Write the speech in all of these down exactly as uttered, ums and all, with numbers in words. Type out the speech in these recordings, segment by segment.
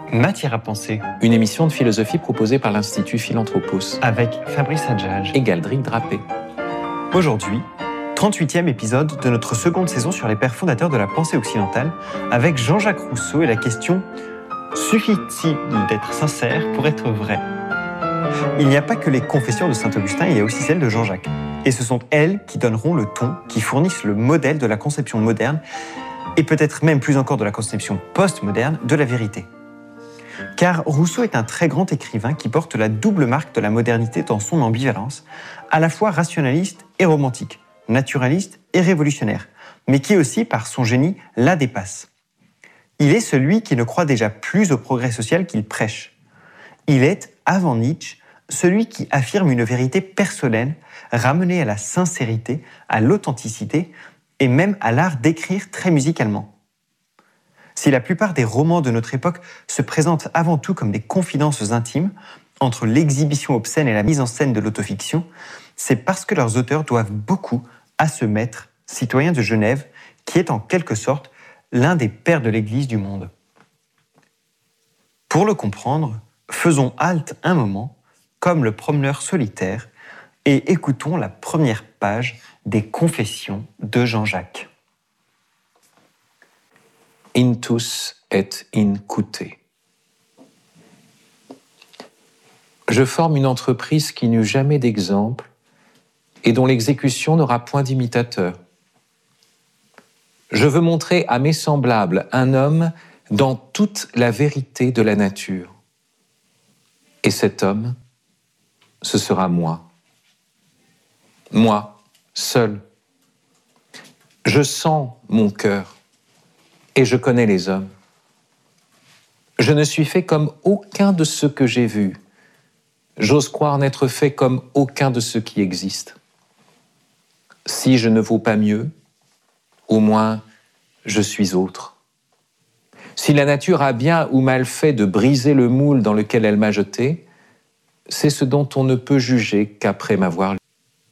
Matière à penser, Une émission de philosophie proposée par l'Institut Philanthropos avec Fabrice Adjage. et Galdric Drapé. Aujourd'hui, trente-huitième épisode de notre seconde saison sur les pères fondateurs de la pensée occidentale, avec Jean-Jacques Rousseau et la question « Suffit-il d'être sincère pour être vrai ?» Il n'y a pas que les confessions de Saint-Augustin, il y a aussi celles de Jean-Jacques. Et ce sont elles qui donneront le ton, qui fournissent le modèle de la conception moderne, et peut-être même plus encore de la conception post-moderne de la vérité. Car Rousseau est un très grand écrivain qui porte la double marque de la modernité dans son ambivalence, à la fois rationaliste et romantique, naturaliste et révolutionnaire, mais qui aussi, par son génie, la dépasse. Il est celui qui ne croit déjà plus au progrès social qu'il prêche. Il est, avant Nietzsche, celui qui affirme une vérité personnelle, ramenée à la sincérité, à l'authenticité et même à l'art d'écrire très musicalement. Si la plupart des romans de notre époque se présentent avant tout comme des confidences intimes, entre l'exhibition obscène et la mise en scène de l'autofiction, c'est parce que leurs auteurs doivent beaucoup à ce maître, citoyen de Genève, qui est en quelque sorte l'un des pères de l'Église du monde. Pour le comprendre, faisons halte un moment, comme le promeneur solitaire, et écoutons la première page des Confessions de Jean-Jacques. Intus et incute. Je forme une entreprise qui n'eut jamais d'exemple et dont l'exécution n'aura point d'imitateur. Je veux montrer à mes semblables un homme dans toute la vérité de la nature. Et cet homme, ce sera moi. Moi, seul. Je sens mon cœur. Et je connais les hommes. Je ne suis fait comme aucun de ceux que j'ai vus. J'ose croire n'être fait comme aucun de ceux qui existent. Si je ne vaux pas mieux, au moins je suis autre. Si la nature a bien ou mal fait de briser le moule dans lequel elle m'a jeté, c'est ce dont on ne peut juger qu'après m'avoir lu.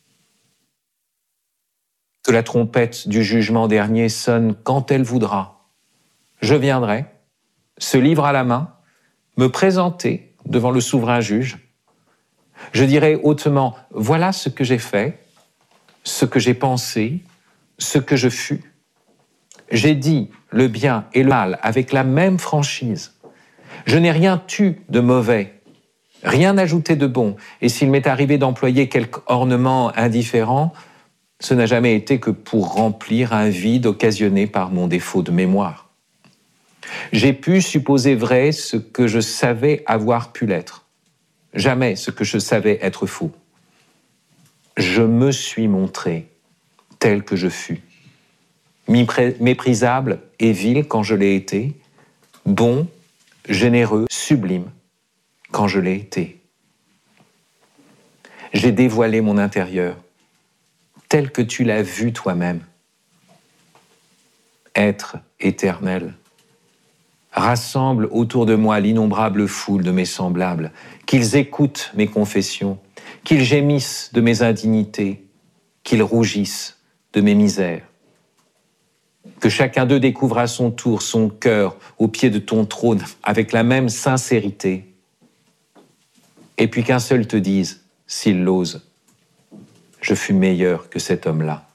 Que la trompette du jugement dernier sonne quand elle voudra. Je viendrai, ce livre à la main, me présenter devant le souverain juge. Je dirai hautement, voilà ce que j'ai fait, ce que j'ai pensé, ce que je fus. J'ai dit le bien et le mal avec la même franchise. Je n'ai rien tu de mauvais, rien ajouté de bon, et s'il m'est arrivé d'employer quelque ornement indifférent, ce n'a jamais été que pour remplir un vide occasionné par mon défaut de mémoire. J'ai pu supposer vrai ce que je savais avoir pu l'être, jamais ce que je savais être faux. Je me suis montré tel que je fus, méprisable et vil quand je l'ai été, bon, généreux, sublime quand je l'ai été. J'ai dévoilé mon intérieur, tel que tu l'as vu toi-même. Être éternel. Rassemble autour de moi l'innombrable foule de mes semblables, qu'ils écoutent mes confessions, qu'ils gémissent de mes indignités, qu'ils rougissent de mes misères. Que chacun d'eux découvre à son tour son cœur au pied de ton trône avec la même sincérité. Et puis qu'un seul te dise, s'il l'ose, je fus meilleur que cet homme-là.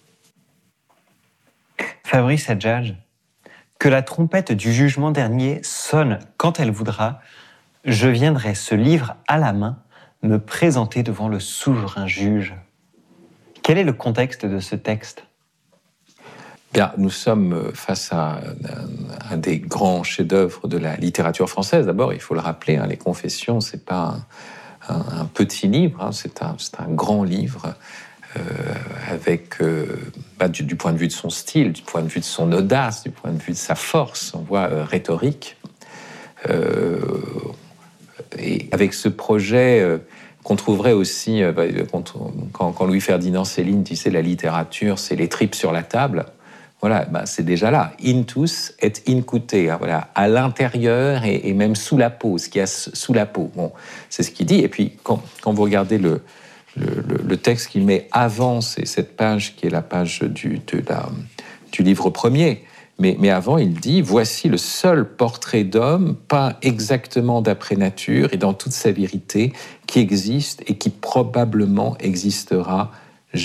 Fabrice Adjage, que la trompette du jugement dernier sonne quand elle voudra, je viendrai ce livre à la main me présenter devant le souverain juge. Quel est le contexte de ce texte ? Bien, nous sommes face à un, un des grands chefs-d'œuvre de la littérature française. D'abord, il faut le rappeler, hein, les Confessions, c'est pas un, un, un petit livre, hein, c'est un, c'est un grand livre. Euh, avec, euh, bah, du, du point de vue de son style, du point de vue de son audace, du point de vue de sa force, on voit, euh, rhétorique. Euh, et avec ce projet euh, qu'on trouverait aussi, euh, quand, quand, quand Louis-Ferdinand Céline disait la littérature, c'est les tripes sur la table, voilà, bah, c'est déjà là. Intus et incute, hein, voilà, à l'intérieur et, et même sous la peau, ce qu'il y a sous la peau. Bon, c'est ce qu'il dit. Et puis, quand, quand vous regardez le Le, le, le texte qu'il met avant, c'est cette page qui est la page du, de la, du livre premier, Mais, mais avant, il dit « Voici le seul portrait d'homme peint exactement d'après nature et dans toute sa vérité qui existe et qui probablement existera jamais. »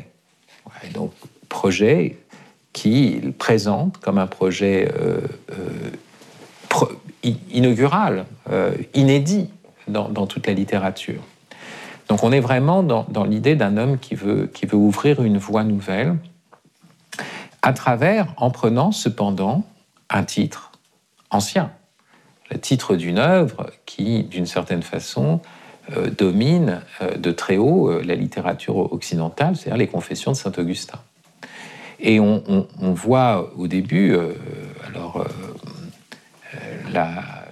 Ouais, donc, projet qu'il présente comme un projet euh, euh, pro, inaugural, euh, inédit dans, dans toute la littérature. Donc on est vraiment dans, dans l'idée d'un homme qui veut, qui veut ouvrir une voie nouvelle à travers, en prenant cependant un titre ancien, le titre d'une œuvre qui, d'une certaine façon, euh, domine euh, de très haut euh, la littérature occidentale, c'est-à-dire les Confessions de saint Augustin. Et on, on, on voit au début, euh, alors, euh, la,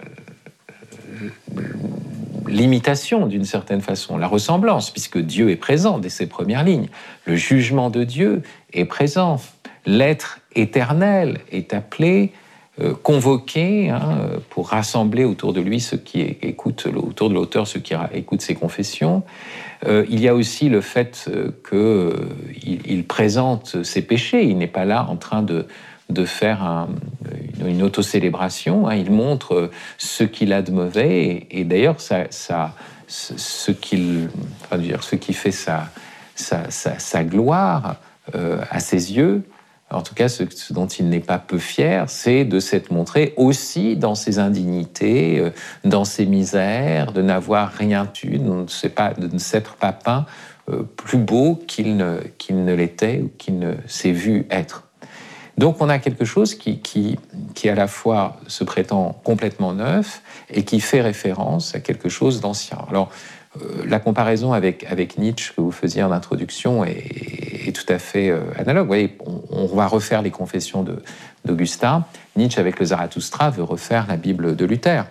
l'imitation d'une certaine façon, la ressemblance, puisque Dieu est présent dès ses premières lignes. Le jugement de Dieu est présent. L'être éternel est appelé, euh, convoqué, hein, pour rassembler autour de lui ceux qui écoutent, autour de l'auteur ceux qui écoutent ses confessions. Euh, il y a aussi le fait qu'il euh, il présente ses péchés. Il n'est pas là en train de, de faire un, une, une autocélébration. Hein. Il montre ce qu'il a de mauvais. Et, et d'ailleurs, ça, ça, ce, qu'il, enfin, dire, ce qui fait sa, sa, sa, sa gloire euh, à ses yeux, en tout cas, ce, ce dont il n'est pas peu fier, c'est de s'être montré aussi dans ses indignités, euh, dans ses misères, de n'avoir rien eu, de ne, pas, de ne s'être pas peint euh, plus beau qu'il ne, qu'il ne l'était ou qu'il ne s'est vu être. Donc on a quelque chose qui, qui, qui à la fois se prétend complètement neuf et qui fait référence à quelque chose d'ancien. Alors, Euh, la comparaison avec, avec Nietzsche que vous faisiez en introduction est, est tout à fait euh, analogue. Vous voyez, on, on va refaire les confessions de, d'Augustin. Nietzsche, avec le Zarathustra, veut refaire la Bible de Luther.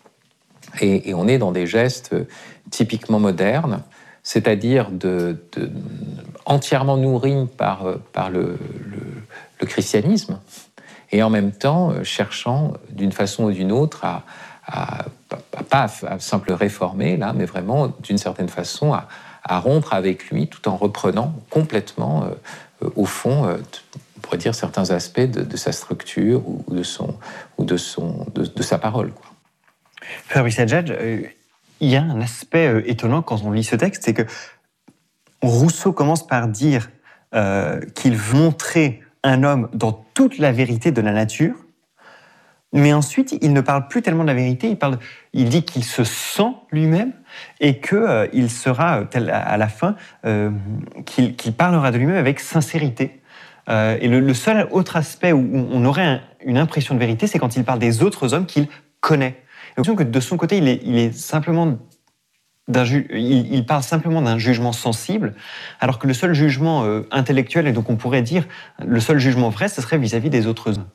Et, et on est dans des gestes typiquement modernes, c'est-à-dire de, de, entièrement nourris par, par le, le, le christianisme, et en même temps cherchant d'une façon ou d'une autre à, à pas à simple réformer, là, mais vraiment, d'une certaine façon, à, à rompre avec lui, tout en reprenant complètement, euh, au fond, euh, on pourrait dire, certains aspects de, de sa structure ou de, son, ou de, son, de, de sa parole, quoi. Fabrice Adjadj, euh, il y a un aspect euh, étonnant quand on lit ce texte, c'est que Rousseau commence par dire euh, qu'il veut montrer un homme dans toute la vérité de la nature. Mais ensuite, il ne parle plus tellement de la vérité, il, parle, il dit qu'il se sent lui-même et qu'il euh, sera, tel, à la fin, euh, qu'il, qu'il parlera de lui-même avec sincérité. Euh, et le, le seul autre aspect où on aurait un, une impression de vérité, c'est quand il parle des autres hommes qu'il connaît. Et que de son côté, il est, il est simplement d'un ju- il, il parle simplement d'un jugement sensible, alors que le seul jugement euh, intellectuel, et donc on pourrait dire le seul jugement vrai, ce serait vis-à-vis des autres hommes.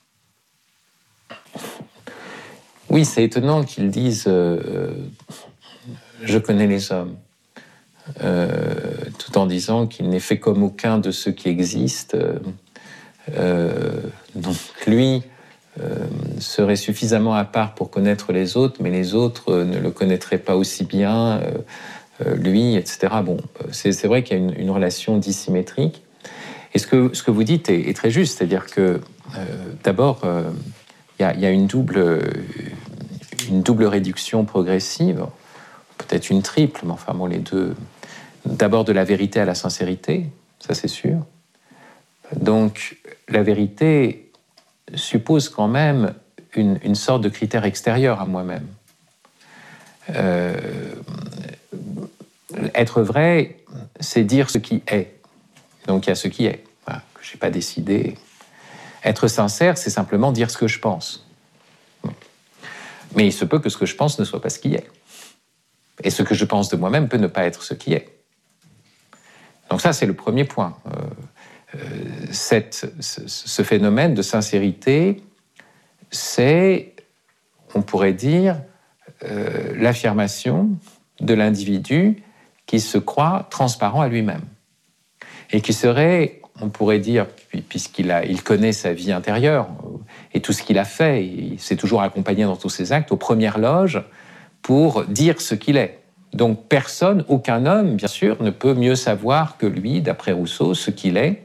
Oui, c'est étonnant qu'ils disent euh, « je connais les hommes euh, », tout en disant qu'il n'est fait comme aucun de ceux qui existent. Euh, donc lui euh, serait suffisamment à part pour connaître les autres, mais les autres euh, ne le connaîtraient pas aussi bien, euh, euh, lui, et cetera. Bon, c'est, c'est vrai qu'il y a une, une relation dissymétrique. Et ce que, ce que vous dites est, est très juste, c'est-à-dire que euh, d'abord, euh, il y a, y a une double... une double réduction progressive, peut-être une triple, mais enfin bon, les deux. D'abord de la vérité à la sincérité, ça c'est sûr. Donc la vérité suppose quand même une, une sorte de critère extérieur à moi-même. Euh, être vrai, c'est dire ce qui est. Donc il y a ce qui est, voilà, que je n'ai pas décidé. Être sincère, c'est simplement dire ce que je pense. Mais il se peut que ce que je pense ne soit pas ce qui est. Et ce que je pense de moi-même peut ne pas être ce qui est. Donc ça, c'est le premier point. Euh, euh, cette, ce, ce phénomène de sincérité, c'est, on pourrait dire, euh, l'affirmation de l'individu qui se croit transparent à lui-même. Et qui serait, on pourrait dire, puisqu'il a, il connaît sa vie intérieure et tout ce qu'il a fait, il s'est toujours accompagné dans tous ses actes, aux premières loges pour dire ce qu'il est. Donc personne, aucun homme, bien sûr, ne peut mieux savoir que lui, d'après Rousseau, ce qu'il est.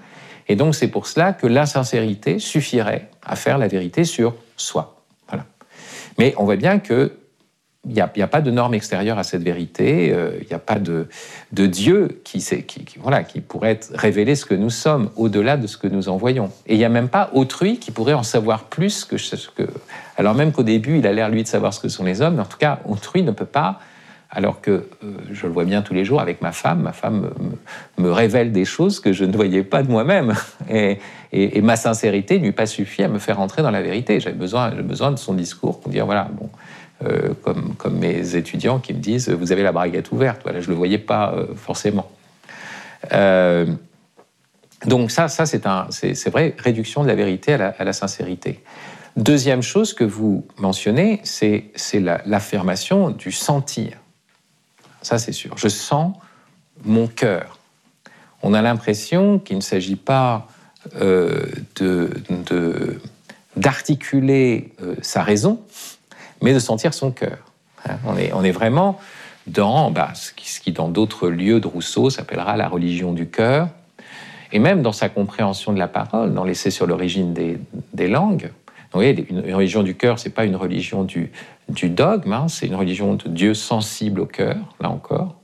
Et donc, c'est pour cela que l'insincérité suffirait à faire la vérité sur soi. Voilà. Mais on voit bien que il n'y a, a pas de norme extérieure à cette vérité, il euh, n'y a pas de, de Dieu qui, qui, qui, voilà, qui pourrait révéler ce que nous sommes au-delà de ce que nous en voyons. Et il n'y a même pas autrui qui pourrait en savoir plus que ce que... Alors même qu'au début, il a l'air, lui, de savoir ce que sont les hommes, mais en tout cas, autrui ne peut pas, alors que euh, je le vois bien tous les jours avec ma femme, ma femme me, me révèle des choses que je ne voyais pas de moi-même. Et, et, et ma sincérité ne lui a pas suffi à me faire entrer dans la vérité. J'avais besoin, j'avais besoin de son discours pour dire, voilà, bon... Euh, comme, comme mes étudiants qui me disent « vous avez la braguette ouverte ». Voilà, je ne le voyais pas euh, forcément. Euh, donc ça, ça c'est, un, c'est, c'est vrai, réduction de la vérité à la, à la sincérité. Deuxième chose que vous mentionnez, c'est, c'est la, l'affirmation du sentir. Ça, c'est sûr. Je sens mon cœur. On a l'impression qu'il ne s'agit pas euh, de, de, d'articuler euh, sa raison, mais de sentir son cœur. On est, on est vraiment dans bah, ce, qui, ce qui, dans d'autres lieux de Rousseau, s'appellera la religion du cœur, et même dans sa compréhension de la parole, dans l'essai sur l'origine des, des langues. Vous voyez, une, une religion du cœur, ce n'est pas une religion du, du dogme, hein, c'est une religion de Dieu sensible au cœur, là encore.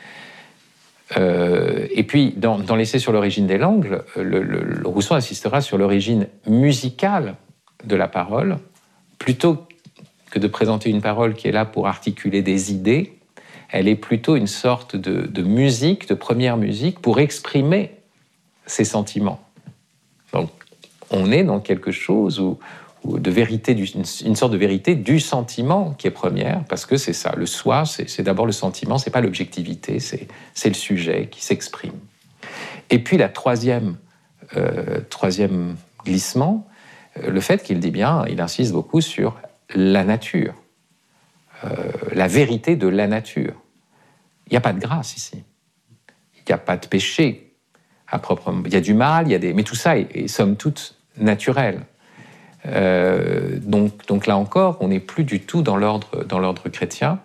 Euh, et puis, dans, dans l'essai sur l'origine des langues, le, le, le Rousseau insistera sur l'origine musicale de la parole, plutôt que de présenter une parole qui est là pour articuler des idées. Elle est plutôt une sorte de, de musique, de première musique, pour exprimer ses sentiments. Donc, on est dans quelque chose où, où de vérité, une, une sorte de vérité du sentiment qui est première, parce que c'est ça, le soi, c'est, c'est d'abord le sentiment, c'est pas l'objectivité, c'est, c'est le sujet qui s'exprime. Et puis la troisième, euh, troisième glissement, euh, le fait qu'il dit bien, il insiste beaucoup sur la nature, euh, la vérité de la nature. Il n'y a pas de grâce ici. Il n'y a pas de péché à proprement. Il y a du mal, il y a des, mais tout ça est, est somme toute naturel. Euh, donc, donc là encore, on n'est plus du tout dans l'ordre, dans l'ordre chrétien,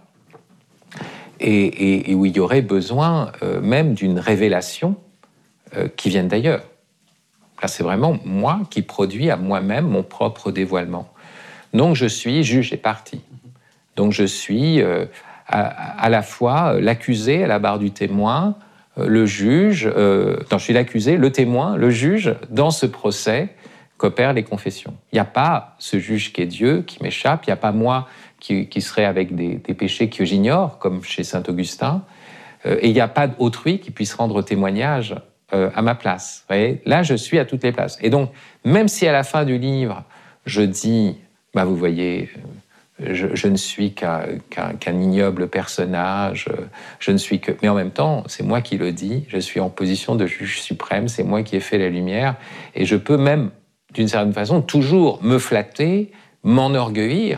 et, et, et où il y aurait besoin euh, même d'une révélation euh, qui vienne d'ailleurs. Là, c'est vraiment moi qui produis à moi-même mon propre dévoilement. Donc je suis juge et partie. Donc je suis euh, à, à la fois l'accusé à la barre du témoin, euh, le juge, euh, non, je suis l'accusé, le témoin, le juge, dans ce procès qu'opèrent les confessions. Il n'y a pas ce juge qui est Dieu, qui m'échappe, il n'y a pas moi qui, qui serait avec des, des péchés que j'ignore, comme chez saint Augustin, euh, et il n'y a pas d'autrui qui puisse rendre témoignage euh, à ma place. Vous voyez ? Là, je suis à toutes les places. Et donc, même si à la fin du livre, je dis... Bah, vous voyez, je, je ne suis qu'un, qu'un, qu'un ignoble personnage, je ne suis que... Mais en même temps, c'est moi qui le dis, je suis en position de juge suprême, c'est moi qui ai fait la lumière, et je peux même, d'une certaine façon, toujours me flatter, m'enorgueillir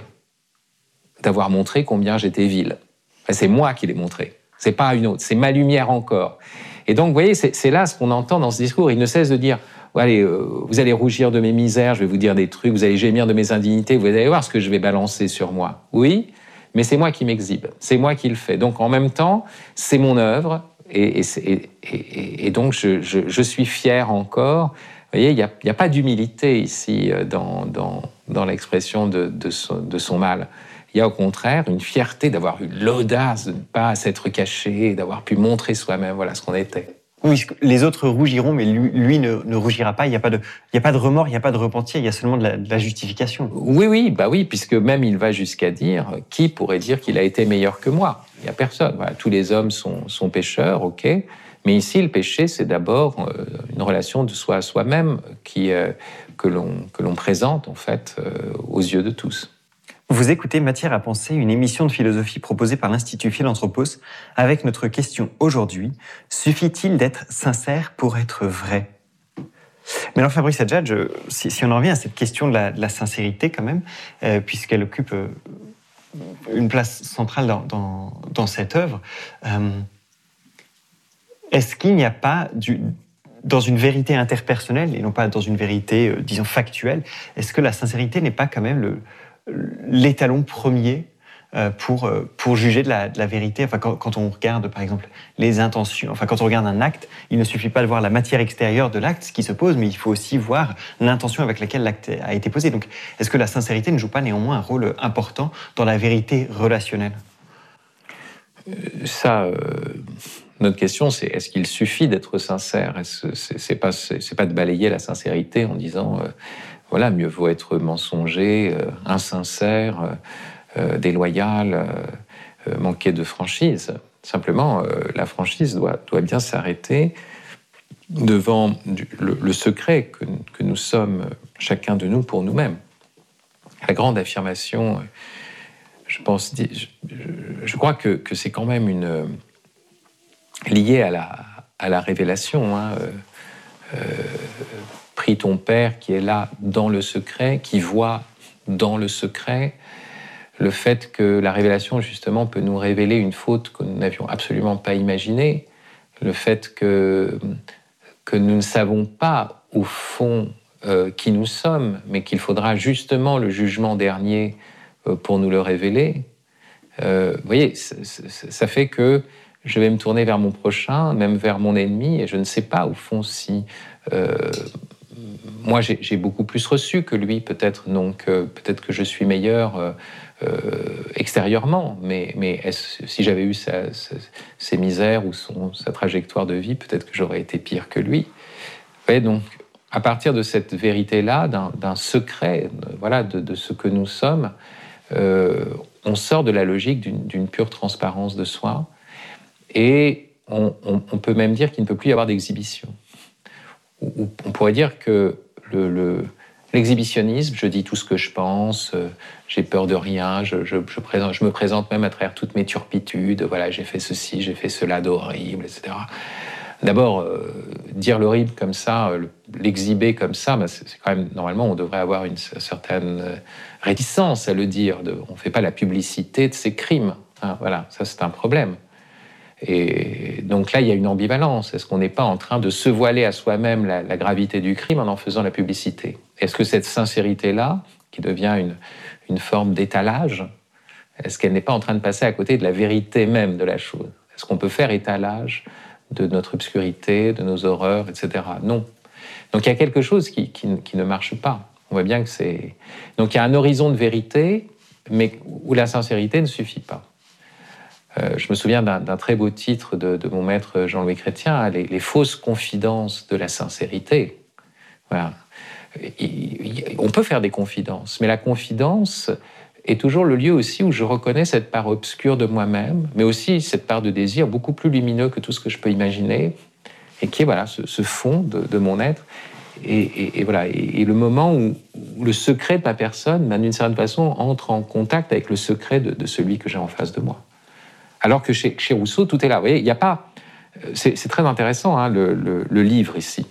d'avoir montré combien j'étais vil. C'est moi qui l'ai montré, c'est pas une autre, c'est ma lumière encore. Et donc, vous voyez, c'est, c'est là ce qu'on entend dans ce discours, il ne cesse de dire... Allez, euh, vous allez rougir de mes misères, je vais vous dire des trucs, vous allez gémir de mes indignités, vous allez voir ce que je vais balancer sur moi. Oui, mais c'est moi qui m'exhibe, c'est moi qui le fais. Donc en même temps, c'est mon œuvre, et, et, et, et, et donc je, je, je suis fier encore. Vous voyez, il n'y a, a pas d'humilité ici dans, dans, dans l'expression de, de, son, de son mal. Il y a au contraire une fierté d'avoir eu l'audace de ne pas s'être caché, d'avoir pu montrer soi-même, voilà ce qu'on était. Oui, les autres rougiront, mais lui, lui ne, ne rougira pas. Il n'y a pas de, il n'y a pas de remords, il n'y a pas de repentir, il y a seulement de la, de la justification. Oui, oui, bah oui, puisque même il va jusqu'à dire qui pourrait dire qu'il a été meilleur que moi ? Il n'y a personne. Voilà, tous les hommes sont, sont pécheurs, ok. Mais ici, le péché, c'est d'abord euh, une relation de soi à soi-même qui, euh, que l'on, que l'on présente en fait euh, aux yeux de tous. Vous écoutez Matière à penser, une émission de philosophie proposée par l'Institut Philanthropos, avec notre question aujourd'hui, suffit-il d'être sincère pour être vrai ? Mais alors Fabrice Adjadj, si, si on en revient à cette question de la, de la sincérité quand même, euh, puisqu'elle occupe euh, une place centrale dans, dans, dans cette œuvre, euh, est-ce qu'il n'y a pas, du, dans une vérité interpersonnelle, et non pas dans une vérité, euh, disons, factuelle, est-ce que la sincérité n'est pas quand même le... l'étalon premier euh, pour, euh, pour juger de la, de la vérité. Enfin, quand, quand on regarde, par exemple, les intentions, enfin, quand on regarde un acte, il ne suffit pas de voir la matière extérieure de l'acte, ce qui se pose, mais il faut aussi voir l'intention avec laquelle l'acte a été posé. Donc, est-ce que la sincérité ne joue pas néanmoins un rôle important dans la vérité relationnelle ? Ça, euh, notre question, c'est est-ce qu'il suffit d'être sincère ? Est-ce, c'est, c'est pas, c'est, c'est pas de balayer la sincérité en disant, euh, voilà, mieux vaut être mensonger, euh, insincère, euh, euh, déloyal, euh, euh, manquer de franchise. Simplement, euh, la franchise doit, doit bien s'arrêter devant du, le, le secret que, que nous sommes, chacun de nous, pour nous-mêmes. La grande affirmation... Je pense, je, je crois que, que c'est quand même une, lié à la, à la révélation. Hein. Euh, euh, prie ton Père qui est là dans le secret, qui voit dans le secret. Le fait que la révélation, justement, peut nous révéler une faute que nous n'avions absolument pas imaginée. Le fait que, que nous ne savons pas, au fond, euh, qui nous sommes, mais qu'il faudra justement le jugement dernier pour nous le révéler. Euh, vous voyez, c- c- ça fait que je vais me tourner vers mon prochain, même vers mon ennemi, et je ne sais pas, au fond, si... Euh, moi, j'ai, j'ai beaucoup plus reçu que lui, peut-être, donc euh, peut-être que je suis meilleur euh, euh, extérieurement, mais, mais est-ce, si j'avais eu sa, sa, ses misères ou son, sa trajectoire de vie, peut-être que j'aurais été pire que lui. Vous voyez, donc, à partir de cette vérité-là, d'un, d'un secret, voilà, de, de ce que nous sommes, Euh, on sort de la logique d'une, d'une pure transparence de soi et on, on, on peut même dire qu'il ne peut plus y avoir d'exhibition. Ou, ou on pourrait dire que le, le, l'exhibitionnisme, je dis tout ce que je pense, euh, j'ai peur de rien, je, je, je, présente, je me présente même à travers toutes mes turpitudes, voilà, j'ai fait ceci, j'ai fait cela d'horrible, et cetera. D'abord, euh, dire l'horrible comme ça, euh, l'exhiber comme ça, bah, c'est, c'est quand même, normalement, on devrait avoir une certaine euh, réticence à le dire. De, on ne fait pas la publicité de ses crimes. Hein, voilà, ça c'est un problème. Et donc là, il y a une ambivalence. Est-ce qu'on n'est pas en train de se voiler à soi-même la, la gravité du crime en en faisant la publicité ? Est-ce que cette sincérité-là, qui devient une, une forme d'étalage, est-ce qu'elle n'est pas en train de passer à côté de la vérité même de la chose ? Est-ce qu'on peut faire étalage de notre obscurité, de nos horreurs, et cetera. Non. Donc il y a quelque chose qui, qui, qui ne marche pas. On voit bien que c'est... Donc il y a un horizon de vérité, mais où la sincérité ne suffit pas. Euh, je me souviens d'un, d'un très beau titre de, de mon maître Jean-Louis Chrétien, les, les fausses confidences de la sincérité. Voilà. On peut faire des confidences, mais la confidence est toujours le lieu aussi où je reconnais cette part obscure de moi-même, mais aussi cette part de désir beaucoup plus lumineux que tout ce que je peux imaginer, et qui est voilà, ce, ce fond de, de mon être. Et, et, et, voilà, et, et le moment où, où le secret de ma personne, ben, d'une certaine façon, entre en contact avec le secret de, de celui que j'ai en face de moi. Alors que chez, chez Rousseau, tout est là. Vous voyez, il n'y a pas... C'est, c'est très intéressant, hein, le, le, le livre ici.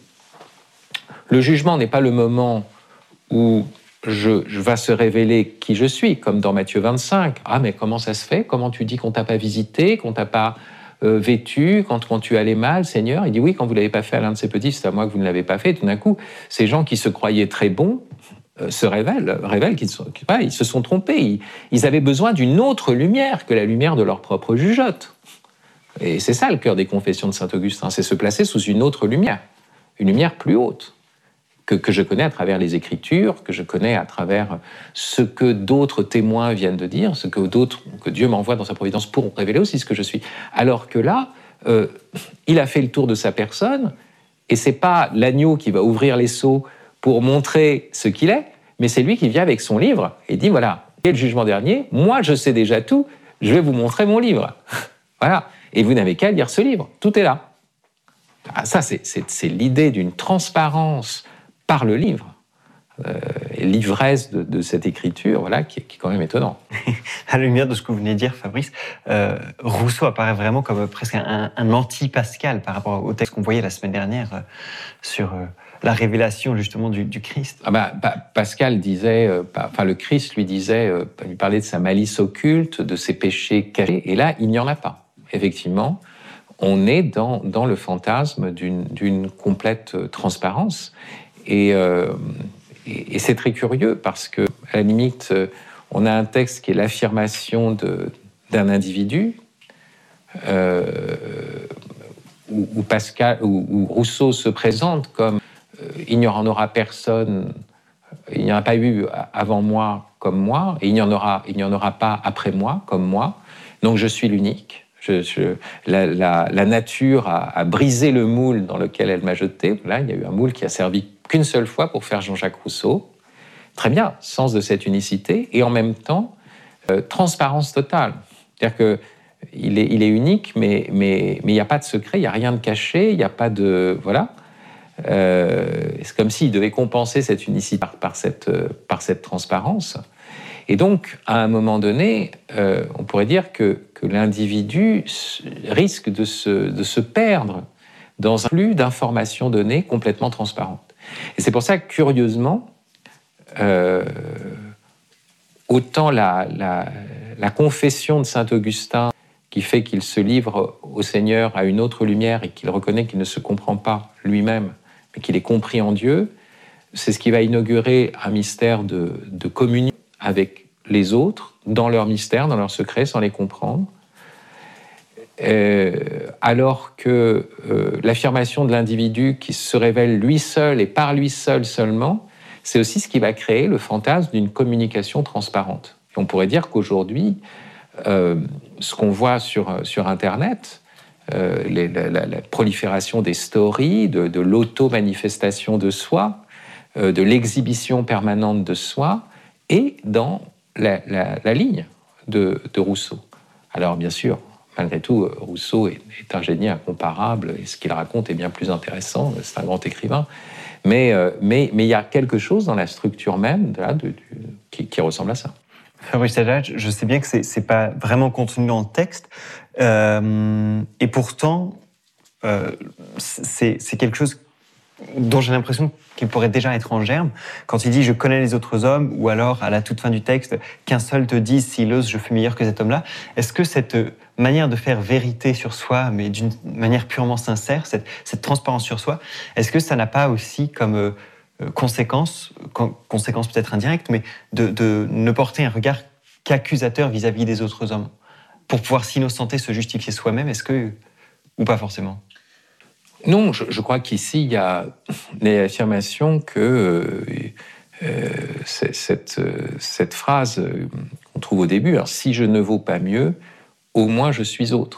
Le jugement n'est pas le moment où je, je va se révéler qui je suis, comme dans Matthieu vingt-cinq. Ah, mais comment ça se fait ? Comment tu dis qu'on t'a pas visité, qu'on t'a pas euh, vêtu, quand, quand tu allais mal, Seigneur ? Il dit oui, quand vous l'avez pas fait à l'un de ces petits, c'est à moi que vous ne l'avez pas fait. Et tout d'un coup, ces gens qui se croyaient très bons euh, se révèlent, révèlent qu'ils sont, ouais, ils se sont trompés. Ils, ils avaient besoin d'une autre lumière que la lumière de leur propre jugeote. Et c'est ça le cœur des confessions de saint Augustin, c'est se placer sous une autre lumière, une lumière plus haute. Que, que je connais à travers les Écritures, que je connais à travers ce que d'autres témoins viennent de dire, ce que d'autres, que Dieu m'envoie dans sa providence pour révéler aussi ce que je suis. Alors que là, euh, il a fait le tour de sa personne, et c'est pas l'agneau qui va ouvrir les seaux pour montrer ce qu'il est, mais c'est lui qui vient avec son livre et dit voilà, et le jugement dernier, moi je sais déjà tout, je vais vous montrer mon livre. Voilà, et vous n'avez qu'à lire ce livre, tout est là. Ah, ça, c'est, c'est, c'est l'idée d'une transparence par le livre, euh, et l'ivresse de, de cette écriture, voilà, qui, qui est quand même étonnant. À la lumière de ce que vous venez de dire, Fabrice, euh, Rousseau apparaît vraiment comme presque un, un anti-Pascal par rapport au texte qu'on voyait la semaine dernière euh, sur euh, la révélation justement du, du Christ. Ah bah, pa- Pascal disait, euh, pa- enfin le Christ lui disait, euh, lui parlait de sa malice occulte, de ses péchés cachés, et là il n'y en a pas. Effectivement, on est dans, dans le fantasme d'une, d'une complète transparence. Et, euh, et, et c'est très curieux parce que, à la limite, on a un texte qui est l'affirmation de, d'un individu, euh, où, où, Pascal, où, où Rousseau se présente comme euh, « il n'y en aura personne, il n'y en a pas eu avant moi comme moi, et il n'y en aura, il n'y en aura pas après moi comme moi, donc je suis l'unique. Je, je, la, la, la nature a, a brisé le moule dans lequel elle m'a jeté. Là, il y a eu un moule qui a servi qu'une seule fois pour faire Jean-Jacques Rousseau. Très bien, sens de cette unicité, et en même temps, euh, transparence totale. C'est-à-dire qu'il est, il est unique, mais il mais, mais n'y a pas de secret, il n'y a rien de caché, il n'y a pas de... Voilà. Euh, c'est comme s'il devait compenser cette unicité par, par, cette, par cette transparence. Et donc, à un moment donné, euh, on pourrait dire que, que l'individu risque de se, de se perdre dans un flux d'informations données complètement transparentes. Et c'est pour ça que, curieusement, euh, autant la, la, la confession de saint Augustin, qui fait qu'il se livre au Seigneur à une autre lumière et qu'il reconnaît qu'il ne se comprend pas lui-même, mais qu'il est compris en Dieu, c'est ce qui va inaugurer un mystère de, de communion avec les autres, dans leur mystère, dans leur secret, sans les comprendre. Euh, alors que euh, l'affirmation de l'individu qui se révèle lui seul et par lui seul seulement, c'est aussi ce qui va créer le fantasme d'une communication transparente. Et on pourrait dire qu'aujourd'hui, euh, ce qu'on voit sur, sur Internet, euh, les, la, la, la prolifération des stories, de, de l'auto-manifestation de soi, euh, de l'exhibition permanente de soi, est dans la, la, la ligne de, de Rousseau. Alors bien sûr, malgré tout, Rousseau est, est un génie incomparable et ce qu'il raconte est bien plus intéressant, c'est un grand écrivain, mais euh, mais, mais il y a quelque chose dans la structure même de, de, de, qui, qui ressemble à ça. Fabrice Tadjadj, je sais bien que c'est, c'est pas vraiment contenu dans le texte, euh, et pourtant, euh, c'est, c'est quelque chose dont j'ai l'impression qu'il pourrait déjà être en germe. Quand il dit « je connais les autres hommes », ou alors, à la toute fin du texte, « qu'un seul te dise s'il ose, je fus meilleur que cet homme-là », est-ce que cette manière de faire vérité sur soi, mais d'une manière purement sincère, cette, cette transparence sur soi, est-ce que ça n'a pas aussi comme euh, conséquence, con, conséquence peut-être indirecte, mais de, de ne porter un regard qu'accusateur vis-à-vis des autres hommes, pour pouvoir s'innocenter, se justifier soi-même, est-ce que... ou pas forcément ? Non, je, je crois qu'ici, il y a l'affirmation que euh, euh, cette, cette phrase qu'on trouve au début, alors, « si je ne vaux pas mieux, au moins je suis autre ».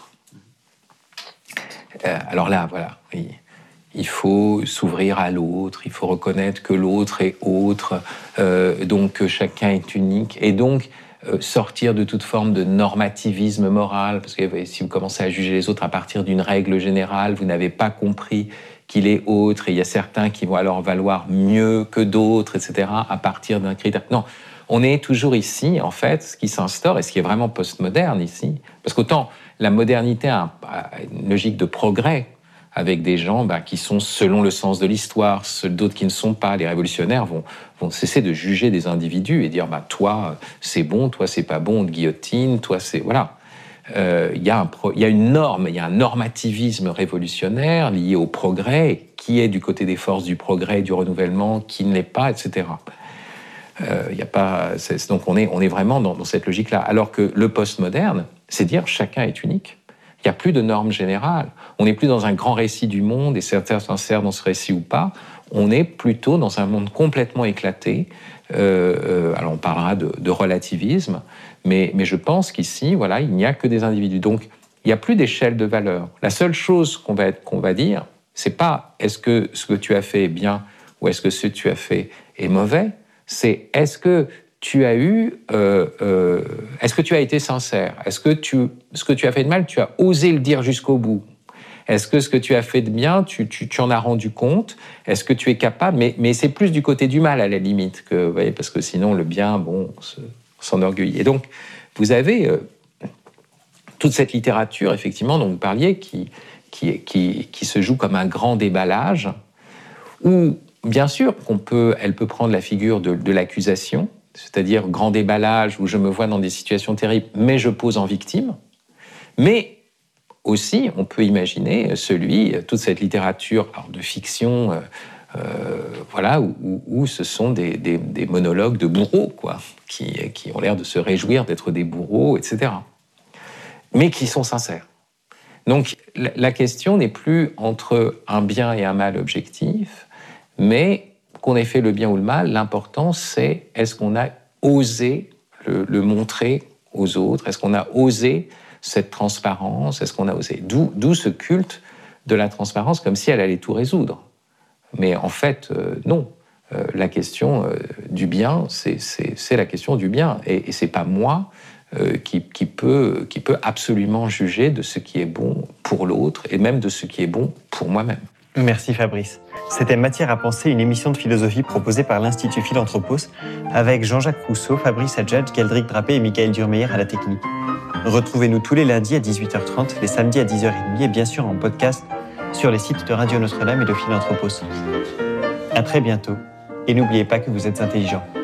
Euh, alors là, voilà, il, il faut s'ouvrir à l'autre, il faut reconnaître que l'autre est autre, euh, donc que chacun est unique, et donc euh, sortir de toute forme de normativisme moral, parce que si vous commencez à juger les autres à partir d'une règle générale, vous n'avez pas compris qu'il est autre, et il y a certains qui vont alors valoir mieux que d'autres, et cetera, à partir d'un critère. Non, on est toujours ici, en fait, ce qui s'instaure, et ce qui est vraiment postmoderne ici, parce qu'autant la modernité a une logique de progrès, avec des gens bah, qui sont selon le sens de l'histoire, d'autres qui ne sont pas. Les révolutionnaires vont, vont cesser de juger des individus et dire bah, « toi, c'est bon, toi, c'est pas bon, on te guillotine, toi, c'est... » Voilà. Euh, y a un pro... y a une norme, il y a un normativisme révolutionnaire lié au progrès, qui est du côté des forces du progrès, du renouvellement, qui ne l'est pas, et cetera. Euh, y a pas... c'est... Donc on est, on est vraiment dans, dans cette logique-là. Alors que le postmoderne, c'est dire chacun est unique. Il n'y a plus de normes générales. On n'est plus dans un grand récit du monde, et certains s'insèrent dans ce récit ou pas. On est plutôt dans un monde complètement éclaté. Euh, euh, alors on parlera de, de relativisme, mais, mais je pense qu'ici, voilà, il n'y a que des individus. Donc, il n'y a plus d'échelle de valeur. La seule chose qu'on va, qu'on va dire, c'est pas est-ce que ce que tu as fait est bien ou est-ce que ce que tu as fait est mauvais. C'est est-ce que tu as eu, euh, euh, est-ce que tu as été sincère ? Est-ce que tu, ce que tu as fait de mal, tu as osé le dire jusqu'au bout ? Est-ce que ce que tu as fait de bien, tu, tu, tu en as rendu compte ? Est-ce que tu es capable ? Mais, mais c'est plus du côté du mal, à la limite, que, vous voyez, parce que sinon, le bien, bon, on, se, on s'enorgueillit. Et donc, vous avez euh, toute cette littérature, effectivement, dont vous parliez, qui, qui, qui, qui se joue comme un grand déballage, où, bien sûr, qu'on peut, elle peut prendre la figure de, de l'accusation, c'est-à-dire grand déballage où je me vois dans des situations terribles, mais je pose en victime. Mais aussi, on peut imaginer celui, toute cette littérature alors de fiction, euh, voilà, où, où ce sont des, des, des monologues de bourreaux, quoi, qui, qui ont l'air de se réjouir d'être des bourreaux, et cetera. Mais qui sont sincères. Donc la, la question n'est plus entre un bien et un mal objectif, mais qu'on ait fait le bien ou le mal, l'important c'est est-ce qu'on a osé le, le montrer aux autres, est-ce qu'on a osé cette transparence, est-ce qu'on a osé, d'où, d'où ce culte de la transparence comme si elle allait tout résoudre. Mais en fait, euh, non. Euh, la question euh, du bien, c'est, c'est, c'est la question du bien. Et, et c'est pas moi euh, qui, qui, peut, qui peut absolument juger de ce qui est bon pour l'autre et même de ce qui est bon pour moi-même. Merci Fabrice. C'était Matière à penser, une émission de philosophie proposée par l'Institut Philanthropos avec Jean-Jacques Rousseau, Fabrice Adjadj, Geldrick Drapé et Michael Durmeyer à la technique. Retrouvez-nous tous les lundis à dix-huit heures trente, les samedis à dix heures trente et bien sûr en podcast sur les sites de Radio Notre-Dame et de Philanthropos. À très bientôt et n'oubliez pas que vous êtes intelligents.